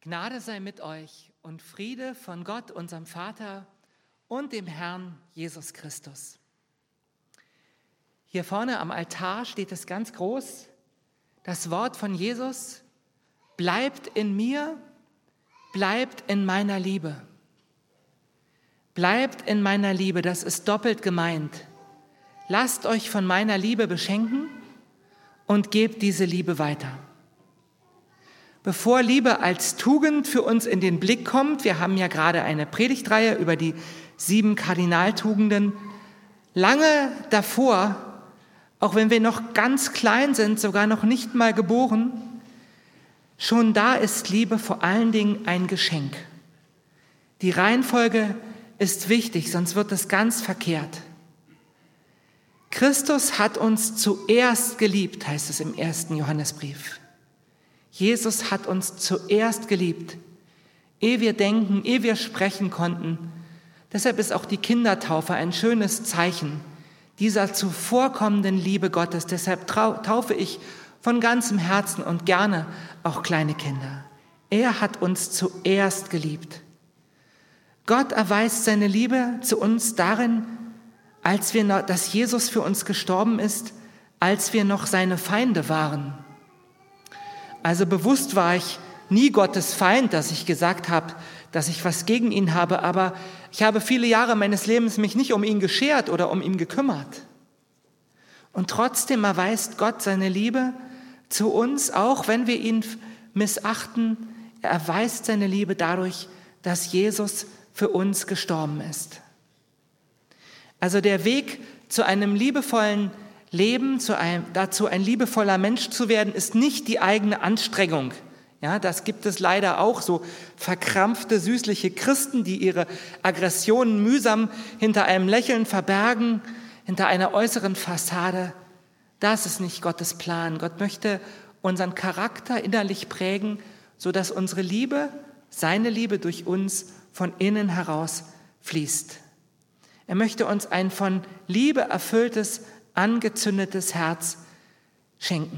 Gnade sei mit euch und Friede von Gott, unserem Vater und dem Herrn Jesus Christus. Hier vorne am Altar steht es ganz groß, das Wort von Jesus: Bleibt in mir, bleibt in meiner Liebe. Bleibt in meiner Liebe, das ist doppelt gemeint. Lasst euch von meiner Liebe beschenken und gebt diese Liebe weiter. Bevor Liebe als Tugend für uns in den Blick kommt, wir haben ja gerade eine Predigtreihe über die 7 Kardinaltugenden, lange davor, auch wenn wir noch ganz klein sind, sogar noch nicht mal geboren, schon da ist Liebe vor allen Dingen ein Geschenk. Die Reihenfolge ist wichtig, sonst wird es ganz verkehrt. Christus hat uns zuerst geliebt, heißt es im 1. Johannesbrief. Jesus hat uns zuerst geliebt, ehe wir denken, ehe wir sprechen konnten. Deshalb ist auch die Kindertaufe ein schönes Zeichen dieser zuvorkommenden Liebe Gottes. Deshalb taufe ich von ganzem Herzen und gerne auch kleine Kinder. Er hat uns zuerst geliebt. Gott erweist seine Liebe zu uns darin, dass Jesus für uns gestorben ist, als wir noch seine Feinde waren. Also bewusst war ich nie Gottes Feind, dass ich gesagt habe, dass ich was gegen ihn habe, aber ich habe viele Jahre meines Lebens mich nicht um ihn geschert oder um ihn gekümmert. Und trotzdem erweist Gott seine Liebe zu uns, auch wenn wir ihn missachten. Er erweist seine Liebe dadurch, dass Jesus für uns gestorben ist. Also der Weg zu einem liebevollen Leben, dazu ein liebevoller Mensch zu werden, ist nicht die eigene Anstrengung. Ja, das gibt es leider auch, so verkrampfte, süßliche Christen, die ihre Aggressionen mühsam hinter einem Lächeln verbergen, hinter einer äußeren Fassade. Das ist nicht Gottes Plan. Gott möchte unseren Charakter innerlich prägen, sodass unsere Liebe, seine Liebe durch uns von innen heraus fließt. Er möchte uns ein von Liebe erfülltes, angezündetes Herz schenken.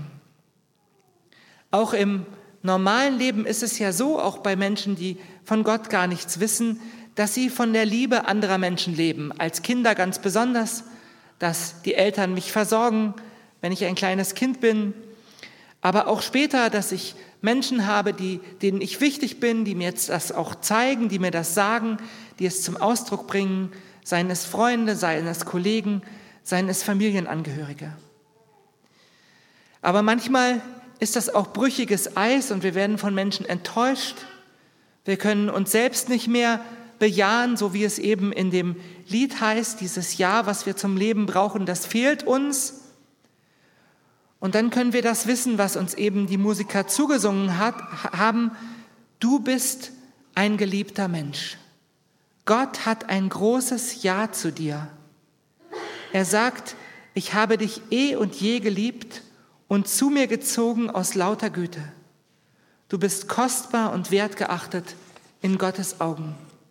Auch im normalen Leben ist es ja so, auch bei Menschen, die von Gott gar nichts wissen, dass sie von der Liebe anderer Menschen leben. Als Kinder ganz besonders, dass die Eltern mich versorgen, wenn ich ein kleines Kind bin. Aber auch später, dass ich Menschen habe, denen ich wichtig bin, die mir jetzt das auch zeigen, die mir das sagen, die es zum Ausdruck bringen, seien es Freunde, seien es Kollegen, seien es Familienangehörige. Aber manchmal ist das auch brüchiges Eis und wir werden von Menschen enttäuscht. Wir können uns selbst nicht mehr bejahen, so wie es eben in dem Lied heißt, dieses Ja, was wir zum Leben brauchen, das fehlt uns. Und dann können wir das wissen, was uns eben die Musiker zugesungen haben. Du bist ein geliebter Mensch. Gott hat ein großes Ja zu dir. Er sagt, ich habe dich eh und je geliebt und zu mir gezogen aus lauter Güte. Du bist kostbar und wertgeachtet in Gottes Augen.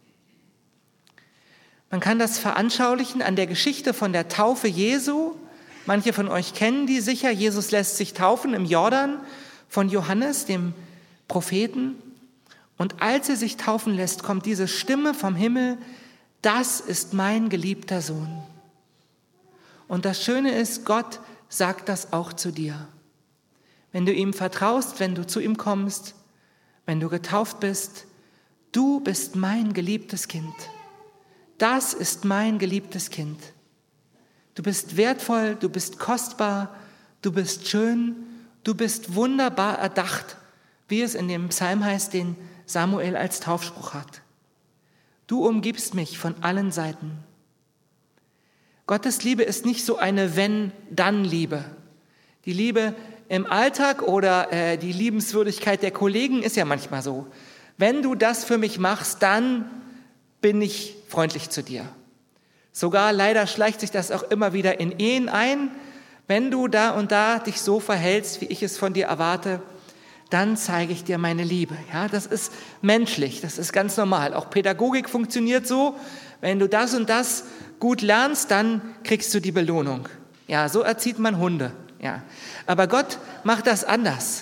Man kann das veranschaulichen an der Geschichte von der Taufe Jesu. Manche von euch kennen die sicher. Jesus lässt sich taufen im Jordan von Johannes, dem Propheten. Und als er sich taufen lässt, kommt diese Stimme vom Himmel: Das ist mein geliebter Sohn. Und das Schöne ist, Gott sagt das auch zu dir. Wenn du ihm vertraust, wenn du zu ihm kommst, wenn du getauft bist, du bist mein geliebtes Kind. Das ist mein geliebtes Kind. Du bist wertvoll, du bist kostbar, du bist schön, du bist wunderbar erdacht, wie es in dem Psalm heißt, den Samuel als Taufspruch hat. Du umgibst mich von allen Seiten. Gottes Liebe ist nicht so eine Wenn-Dann-Liebe. Die Liebe im Alltag oder die Liebenswürdigkeit der Kollegen ist ja manchmal so. Wenn du das für mich machst, dann bin ich freundlich zu dir. Sogar leider schleicht sich das auch immer wieder in Ehen ein. Wenn du da und da dich so verhältst, wie ich es von dir erwarte, dann zeige ich dir meine Liebe. Ja, das ist menschlich, das ist ganz normal. Auch Pädagogik funktioniert so. Wenn du das und das gut lernst, dann kriegst du die Belohnung. Ja, so erzieht man Hunde. Ja. Aber Gott macht das anders.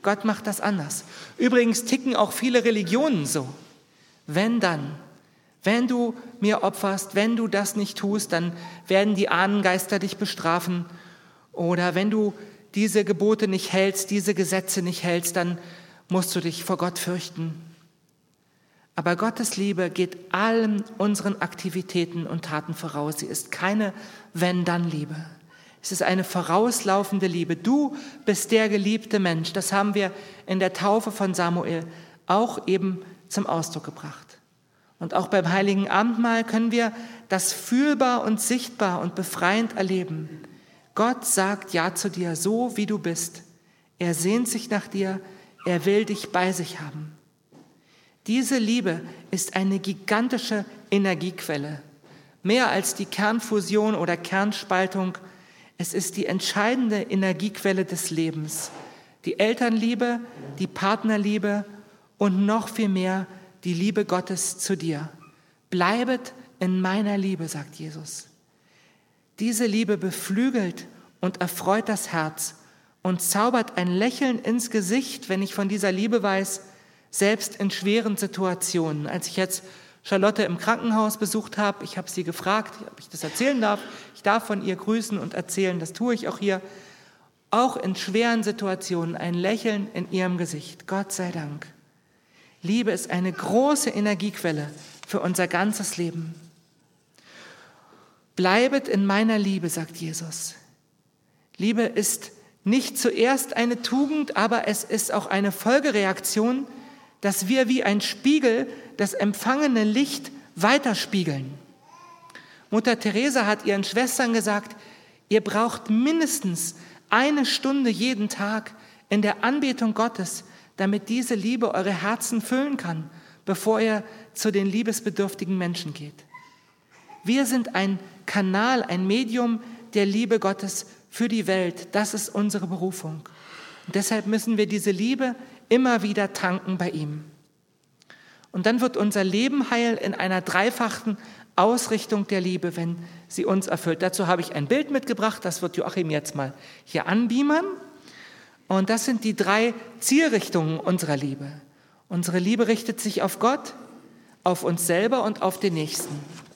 Gott macht das anders. Übrigens ticken auch viele Religionen so. Wenn du mir opferst, wenn du das nicht tust, dann werden die Ahnengeister dich bestrafen. Oder wenn du diese Gebote nicht hältst, diese Gesetze nicht hältst, dann musst du dich vor Gott fürchten. Aber Gottes Liebe geht allen unseren Aktivitäten und Taten voraus. Sie ist keine Wenn-Dann-Liebe. Es ist eine vorauslaufende Liebe. Du bist der geliebte Mensch. Das haben wir in der Taufe von Samuel auch eben zum Ausdruck gebracht. Und auch beim Heiligen Abendmahl können wir das fühlbar und sichtbar und befreiend erleben. Gott sagt Ja zu dir, so wie du bist. Er sehnt sich nach dir, er will dich bei sich haben. Diese Liebe ist eine gigantische Energiequelle. Mehr als die Kernfusion oder Kernspaltung. Es ist die entscheidende Energiequelle des Lebens. Die Elternliebe, die Partnerliebe und noch viel mehr die Liebe Gottes zu dir. Bleibet in meiner Liebe, sagt Jesus. Diese Liebe beflügelt und erfreut das Herz und zaubert ein Lächeln ins Gesicht, wenn ich von dieser Liebe weiß, selbst in schweren Situationen. Als ich jetzt Charlotte im Krankenhaus besucht habe, ich habe sie gefragt, ob ich das erzählen darf. Ich darf von ihr grüßen und erzählen, das tue ich auch hier. Auch in schweren Situationen ein Lächeln in ihrem Gesicht. Gott sei Dank. Liebe ist eine große Energiequelle für unser ganzes Leben. Bleibet in meiner Liebe, sagt Jesus. Liebe ist nicht zuerst eine Tugend, aber es ist auch eine Folgereaktion, dass wir wie ein Spiegel das empfangene Licht weiterspiegeln. Mutter Teresa hat ihren Schwestern gesagt, ihr braucht mindestens 1 Stunde jeden Tag in der Anbetung Gottes, damit diese Liebe eure Herzen füllen kann, bevor ihr zu den liebesbedürftigen Menschen geht. Wir sind ein Kanal, ein Medium der Liebe Gottes für die Welt. Das ist unsere Berufung. Und deshalb müssen wir diese Liebe immer wieder tanken bei ihm. Und dann wird unser Leben heil in einer dreifachen Ausrichtung der Liebe, wenn sie uns erfüllt. Dazu habe ich ein Bild mitgebracht, das wird Joachim jetzt mal hier anbeamen. Und das sind die 3 Zielrichtungen unserer Liebe. Unsere Liebe richtet sich auf Gott, auf uns selber und auf den Nächsten.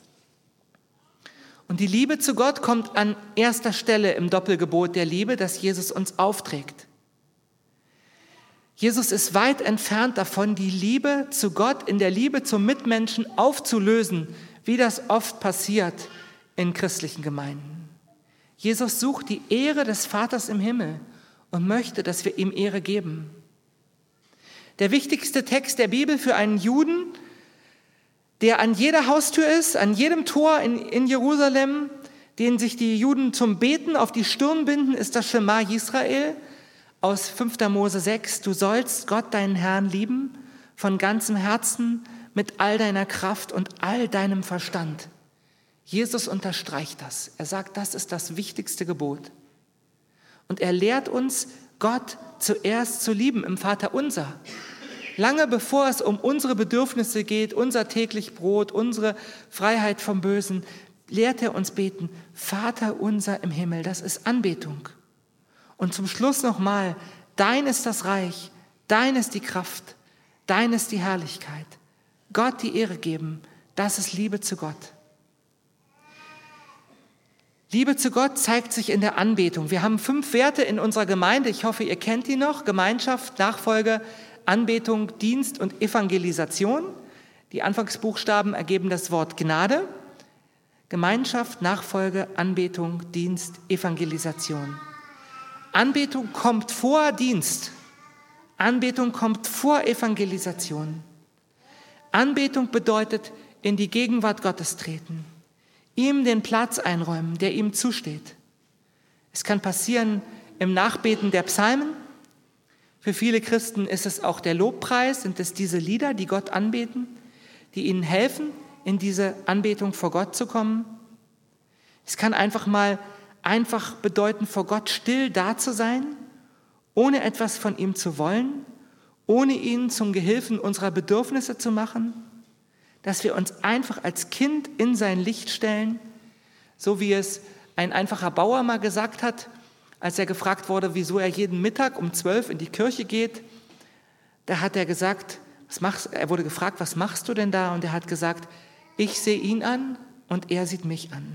Und die Liebe zu Gott kommt an erster Stelle im Doppelgebot der Liebe, das Jesus uns aufträgt. Jesus ist weit entfernt davon, die Liebe zu Gott in der Liebe zum Mitmenschen aufzulösen, wie das oft passiert in christlichen Gemeinden. Jesus sucht die Ehre des Vaters im Himmel und möchte, dass wir ihm Ehre geben. Der wichtigste Text der Bibel für einen Juden, der an jeder Haustür ist, an jedem Tor in Jerusalem, den sich die Juden zum Beten auf die Stirn binden, ist das Schema Yisrael aus 5. Mose 6. Du sollst Gott, deinen Herrn, lieben, von ganzem Herzen, mit all deiner Kraft und all deinem Verstand. Jesus unterstreicht das. Er sagt, das ist das wichtigste Gebot. Und er lehrt uns, Gott zuerst zu lieben im Vaterunser. Lange bevor es um unsere Bedürfnisse geht, unser täglich Brot, unsere Freiheit vom Bösen, lehrt er uns beten, Vater unser im Himmel, das ist Anbetung. Und zum Schluss nochmal, dein ist das Reich, dein ist die Kraft, dein ist die Herrlichkeit. Gott die Ehre geben, das ist Liebe zu Gott. Liebe zu Gott zeigt sich in der Anbetung. Wir haben 5 Werte in unserer Gemeinde, ich hoffe, ihr kennt die noch, Gemeinschaft, Nachfolge, Anbetung, Dienst und Evangelisation. Die Anfangsbuchstaben ergeben das Wort Gnade. Gemeinschaft, Nachfolge, Anbetung, Dienst, Evangelisation. Anbetung kommt vor Dienst. Anbetung kommt vor Evangelisation. Anbetung bedeutet in die Gegenwart Gottes treten, ihm den Platz einräumen, der ihm zusteht. Es kann passieren im Nachbeten der Psalmen. Für viele Christen ist es auch der Lobpreis, sind es diese Lieder, die Gott anbeten, die ihnen helfen, in diese Anbetung vor Gott zu kommen. Es kann einfach bedeuten, vor Gott still da zu sein, ohne etwas von ihm zu wollen, ohne ihn zum Gehilfen unserer Bedürfnisse zu machen, dass wir uns einfach als Kind in sein Licht stellen, so wie es ein einfacher Bauer mal gesagt hat, Als er gefragt wurde, wieso er jeden Mittag um 12 in die Kirche geht, da hat er gesagt, er wurde gefragt, was machst du denn da? Und er hat gesagt, ich sehe ihn an und er sieht mich an.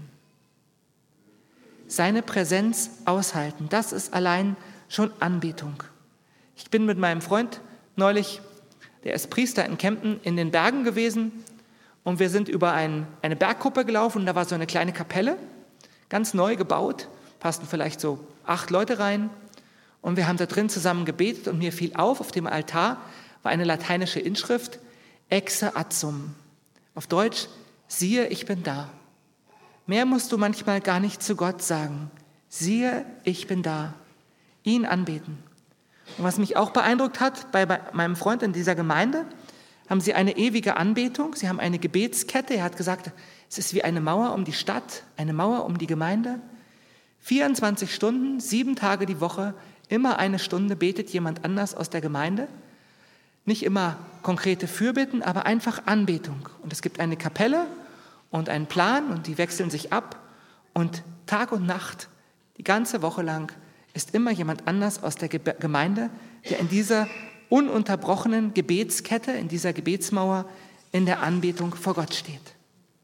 Seine Präsenz aushalten, das ist allein schon Anbetung. Ich bin mit meinem Freund neulich, der ist Priester in Kempten, in den Bergen gewesen und wir sind über eine Bergkuppe gelaufen und da war so eine kleine Kapelle, ganz neu gebaut, passten vielleicht so 8 Leute rein und wir haben da drin zusammen gebetet und mir fiel auf dem Altar war eine lateinische Inschrift, Exe ad sum. Auf Deutsch, siehe, ich bin da. Mehr musst du manchmal gar nicht zu Gott sagen. Siehe, ich bin da. Ihn anbeten. Und was mich auch beeindruckt hat, bei meinem Freund in dieser Gemeinde, haben sie eine ewige Anbetung. Sie haben eine Gebetskette. Er hat gesagt, es ist wie eine Mauer um die Stadt, eine Mauer um die Gemeinde. 24 Stunden, 7 Tage die Woche, immer 1 Stunde betet jemand anders aus der Gemeinde. Nicht immer konkrete Fürbitten, aber einfach Anbetung. Und es gibt eine Kapelle und einen Plan und die wechseln sich ab. Und Tag und Nacht, die ganze Woche lang, ist immer jemand anders aus der Gemeinde, der in dieser ununterbrochenen Gebetskette, in dieser Gebetsmauer, in der Anbetung vor Gott steht.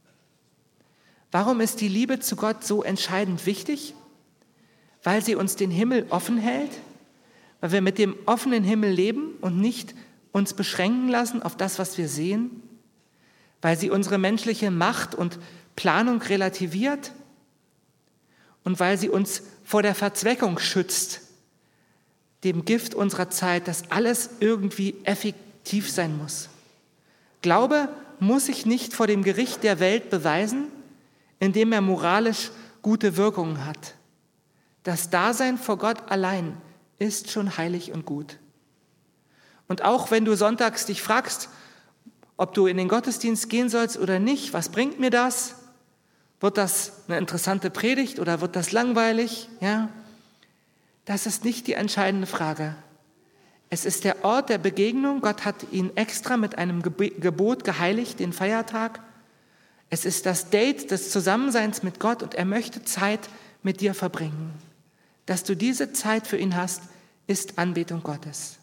Warum ist die Liebe zu Gott so entscheidend wichtig? Weil sie uns den Himmel offen hält, weil wir mit dem offenen Himmel leben und nicht uns beschränken lassen auf das, was wir sehen, weil sie unsere menschliche Macht und Planung relativiert und weil sie uns vor der Verzweckung schützt, dem Gift unserer Zeit, dass alles irgendwie effektiv sein muss. Glaube muss sich nicht vor dem Gericht der Welt beweisen, indem er moralisch gute Wirkungen hat. Das Dasein vor Gott allein ist schon heilig und gut. Und auch wenn du sonntags dich fragst, ob du in den Gottesdienst gehen sollst oder nicht, was bringt mir das? Wird das eine interessante Predigt oder wird das langweilig? Ja, das ist nicht die entscheidende Frage. Es ist der Ort der Begegnung. Gott hat ihn extra mit einem Gebot geheiligt, den Feiertag. Es ist das Date des Zusammenseins mit Gott und er möchte Zeit mit dir verbringen. Dass du diese Zeit für ihn hast, ist Anbetung Gottes.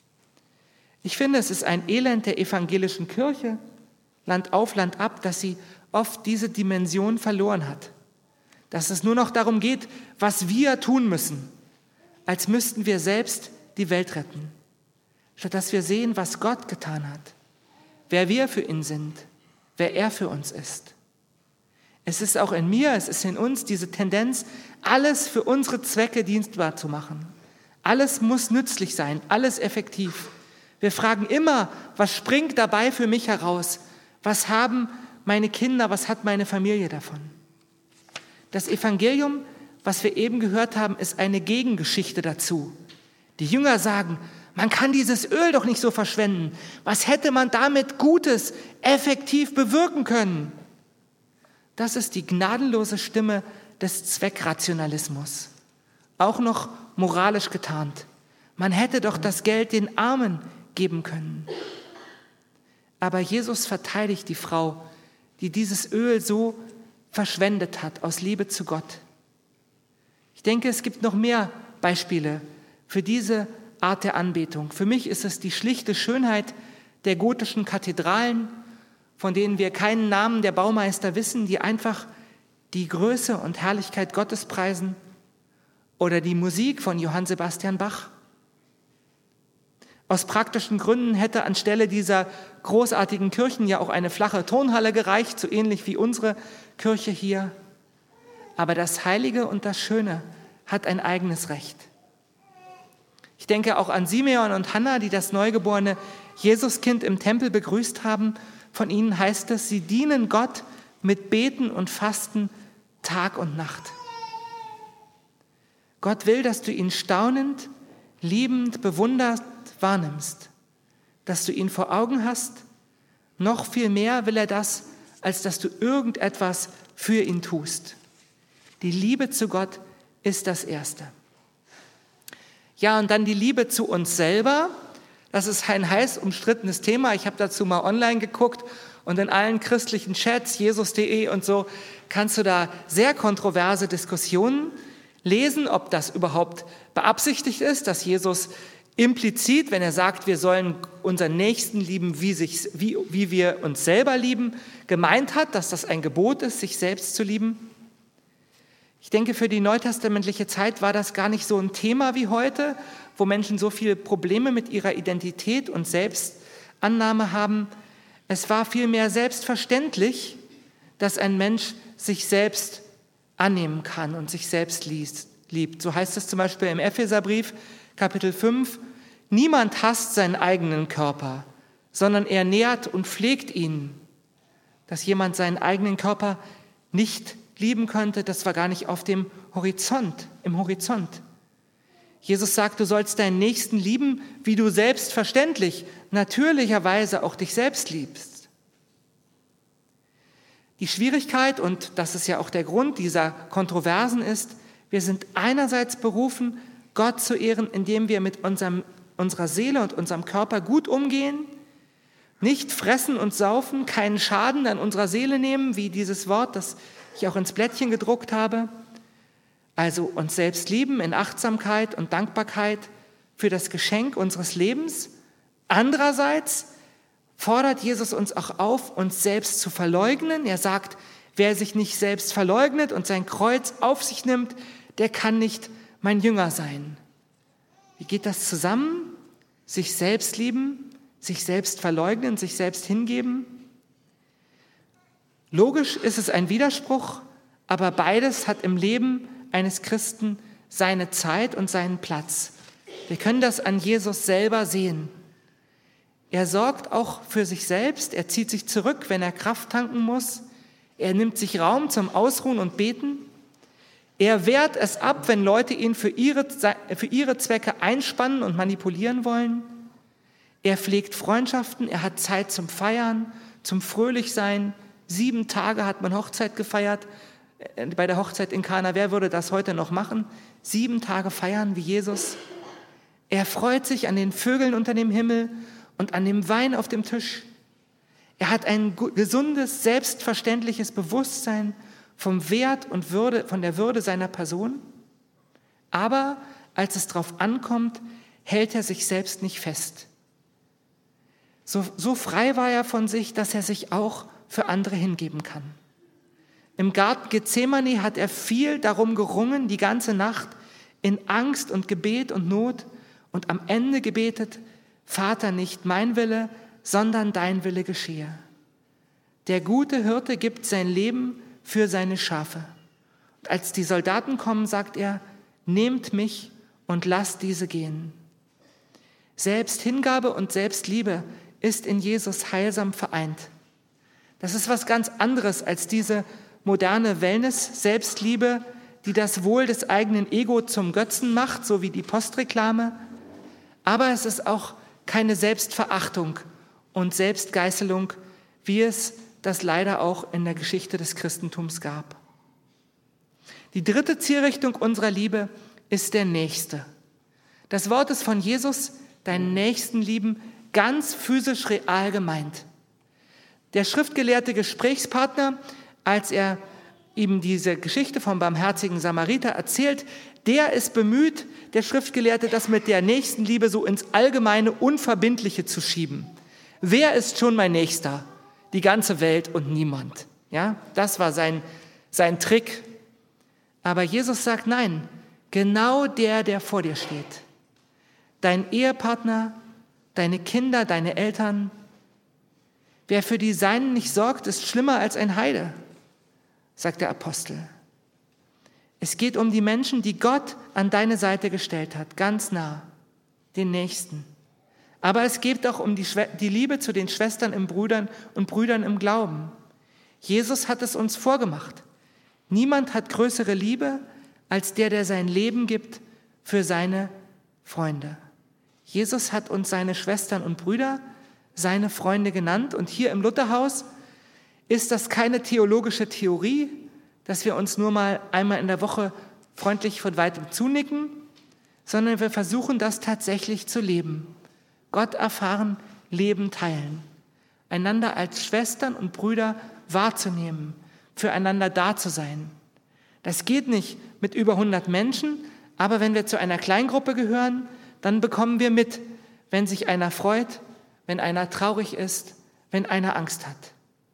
Ich finde, es ist ein Elend der evangelischen Kirche, Land auf, Land ab, dass sie oft diese Dimension verloren hat. Dass es nur noch darum geht, was wir tun müssen, als müssten wir selbst die Welt retten. Statt dass wir sehen, was Gott getan hat, wer wir für ihn sind, wer er für uns ist. Es ist auch in mir, es ist in uns diese Tendenz, alles für unsere Zwecke dienstbar zu machen. Alles muss nützlich sein, alles effektiv. Wir fragen immer, was springt dabei für mich heraus? Was haben meine Kinder, was hat meine Familie davon? Das Evangelium, was wir eben gehört haben, ist eine Gegengeschichte dazu. Die Jünger sagen, man kann dieses Öl doch nicht so verschwenden. Was hätte man damit Gutes, effektiv bewirken können? Das ist die gnadenlose Stimme des Zweckrationalismus. Auch noch moralisch getarnt. Man hätte doch das Geld den Armen geben können. Aber Jesus verteidigt die Frau, die dieses Öl so verschwendet hat, aus Liebe zu Gott. Ich denke, es gibt noch mehr Beispiele für diese Art der Anbetung. Für mich ist es die schlichte Schönheit der gotischen Kathedralen, von denen wir keinen Namen der Baumeister wissen, die einfach die Größe und Herrlichkeit Gottes preisen, oder die Musik von Johann Sebastian Bach. Aus praktischen Gründen hätte anstelle dieser großartigen Kirchen ja auch eine flache Turnhalle gereicht, so ähnlich wie unsere Kirche hier. Aber das Heilige und das Schöne hat ein eigenes Recht. Ich denke auch an Simeon und Hannah, die das neugeborene Jesuskind im Tempel begrüßt haben. Von ihnen heißt es, sie dienen Gott mit Beten und Fasten Tag und Nacht. Gott will, dass du ihn staunend, liebend, bewundernd wahrnimmst, dass du ihn vor Augen hast. Noch viel mehr will er das, als dass du irgendetwas für ihn tust. Die Liebe zu Gott ist das Erste. Ja, und dann die Liebe zu uns selber. Das ist ein heiß umstrittenes Thema. Ich habe dazu mal online geguckt und in allen christlichen Chats, jesus.de und so, kannst du da sehr kontroverse Diskussionen lesen, ob das überhaupt beabsichtigt ist, dass Jesus implizit, wenn er sagt, wir sollen unseren Nächsten lieben, wie wir uns selber lieben, gemeint hat, dass das ein Gebot ist, sich selbst zu lieben. Ich denke, für die neutestamentliche Zeit war das gar nicht so ein Thema wie heute, wo Menschen so viele Probleme mit ihrer Identität und Selbstannahme haben. Es war vielmehr selbstverständlich, dass ein Mensch sich selbst annehmen kann und sich selbst liebt. So heißt es zum Beispiel im Epheserbrief, Kapitel 5, niemand hasst seinen eigenen Körper, sondern er nährt und pflegt ihn. Dass jemand seinen eigenen Körper nicht lieben könnte, das war gar nicht im Horizont. Jesus sagt, du sollst deinen Nächsten lieben, wie du selbstverständlich, natürlicherweise auch dich selbst liebst. Die Schwierigkeit, und das ist ja auch der Grund dieser Kontroversen ist, wir sind einerseits berufen, Gott zu ehren, indem wir mit unserer Seele und unserem Körper gut umgehen, nicht fressen und saufen, keinen Schaden an unserer Seele nehmen, wie dieses Wort, das ich auch ins Blättchen gedruckt habe. Also uns selbst lieben in Achtsamkeit und Dankbarkeit für das Geschenk unseres Lebens. Andererseits fordert Jesus uns auch auf, uns selbst zu verleugnen. Er sagt, wer sich nicht selbst verleugnet und sein Kreuz auf sich nimmt, der kann nicht mein Jünger sein. Wie geht das zusammen? Sich selbst lieben, sich selbst verleugnen, sich selbst hingeben? Logisch ist es ein Widerspruch, aber beides hat im Leben eines Christen seine Zeit und seinen Platz. Wir können das an Jesus selber sehen. Er sorgt auch für sich selbst, er zieht sich zurück, wenn er Kraft tanken muss. Er nimmt sich Raum zum Ausruhen und Beten. Er wehrt es ab, wenn Leute ihn für ihre Zwecke einspannen und manipulieren wollen. Er pflegt Freundschaften, er hat Zeit zum Feiern, zum Fröhlichsein. 7 Tage hat man Hochzeit gefeiert, bei der Hochzeit in Kana. Wer würde das heute noch machen? 7 Tage feiern wie Jesus. Er freut sich an den Vögeln unter dem Himmel und an dem Wein auf dem Tisch. Er hat ein gesundes, selbstverständliches Bewusstsein vom Wert und von der Würde seiner Person. Aber als es darauf ankommt, hält er sich selbst nicht fest. So frei war er von sich, dass er sich auch für andere hingeben kann. Im Garten Gethsemane hat er viel darum gerungen, die ganze Nacht in Angst und Gebet und Not, und am Ende gebetet, Vater, nicht mein Wille, sondern dein Wille geschehe. Der gute Hirte gibt sein Leben für seine Schafe. Und als die Soldaten kommen, sagt er, nehmt mich und lasst diese gehen. Selbsthingabe und Selbstliebe ist in Jesus heilsam vereint. Das ist was ganz anderes als diese moderne Wellness-Selbstliebe, die das Wohl des eigenen Ego zum Götzen macht, so wie die Postreklame. Aber es ist auch keine Selbstverachtung und Selbstgeißelung, wie es das leider auch in der Geschichte des Christentums gab. Die dritte Zielrichtung unserer Liebe ist der Nächste. Das Wort ist von Jesus, deinen Nächsten lieben, ganz physisch real gemeint. Der schriftgelehrte Gesprächspartner, als er ihm diese Geschichte vom barmherzigen Samariter erzählt, der ist bemüht, der Schriftgelehrte, das mit der Nächstenliebe so ins allgemeine Unverbindliche zu schieben. Wer ist schon mein Nächster? Die ganze Welt und niemand. Ja, das war sein Trick. Aber Jesus sagt, nein, genau der vor dir steht. Dein Ehepartner, deine Kinder, deine Eltern. Wer für die Seinen nicht sorgt, ist schlimmer als ein Heide, sagt der Apostel. Es geht um die Menschen, die Gott an deine Seite gestellt hat, ganz nah, den Nächsten. Aber es geht auch um die Liebe zu den Schwestern und Brüdern im Glauben. Jesus hat es uns vorgemacht. Niemand hat größere Liebe als der sein Leben gibt für seine Freunde. Jesus hat uns seine Schwestern und Brüder, seine Freunde genannt. Und hier im Lutherhaus ist das keine theologische Theorie, dass wir uns nur mal einmal in der Woche freundlich von weitem zunicken, sondern wir versuchen das tatsächlich zu leben. Gott erfahren, Leben teilen. Einander als Schwestern und Brüder wahrzunehmen, füreinander da zu sein. Das geht nicht mit über 100 Menschen, aber wenn wir zu einer Kleingruppe gehören, dann bekommen wir mit, wenn sich einer freut, wenn einer traurig ist, wenn einer Angst hat.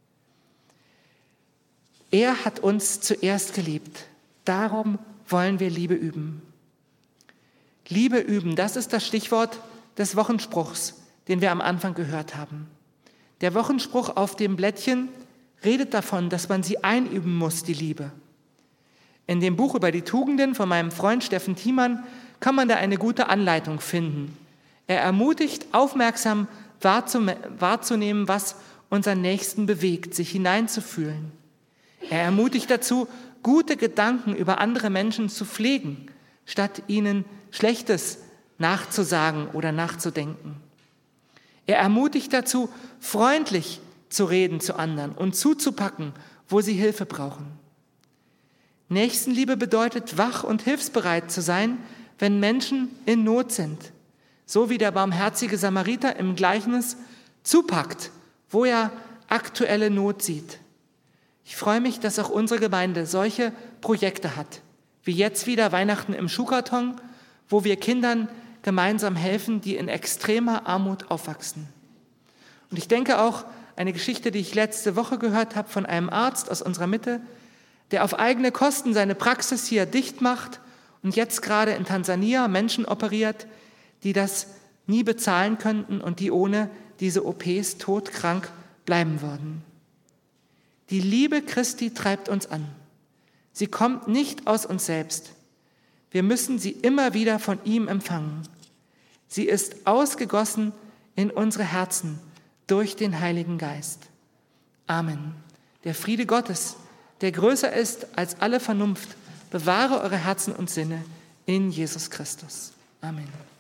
Er hat uns zuerst geliebt. Darum wollen wir Liebe üben. Liebe üben, das ist das Stichwort des Wochenspruchs, den wir am Anfang gehört haben. Der Wochenspruch auf dem Blättchen redet davon, dass man sie einüben muss, die Liebe. In dem Buch über die Tugenden von meinem Freund Steffen Thiemann kann man da eine gute Anleitung finden. Er ermutigt, aufmerksam wahrzunehmen, was unseren Nächsten bewegt, sich hineinzufühlen. Er ermutigt dazu, gute Gedanken über andere Menschen zu pflegen, statt ihnen Schlechtes nachzusagen oder nachzudenken. Er ermutigt dazu, freundlich zu reden zu anderen und zuzupacken, wo sie Hilfe brauchen. Nächstenliebe bedeutet, wach und hilfsbereit zu sein, wenn Menschen in Not sind. So wie der barmherzige Samariter im Gleichnis zupackt, wo er aktuelle Not sieht. Ich freue mich, dass auch unsere Gemeinde solche Projekte hat, wie jetzt wieder Weihnachten im Schuhkarton, wo wir Kindern gemeinsam helfen, die in extremer Armut aufwachsen. Und ich denke auch, eine Geschichte, die ich letzte Woche gehört habe von einem Arzt aus unserer Mitte, der auf eigene Kosten seine Praxis hier dicht macht und jetzt gerade in Tansania Menschen operiert, die das nie bezahlen könnten und die ohne diese OPs todkrank bleiben würden. Die Liebe Christi treibt uns an. Sie kommt nicht aus uns selbst. Wir müssen sie immer wieder von ihm empfangen. Sie ist ausgegossen in unsere Herzen durch den Heiligen Geist. Amen. Der Friede Gottes, der größer ist als alle Vernunft, bewahre eure Herzen und Sinne in Jesus Christus. Amen.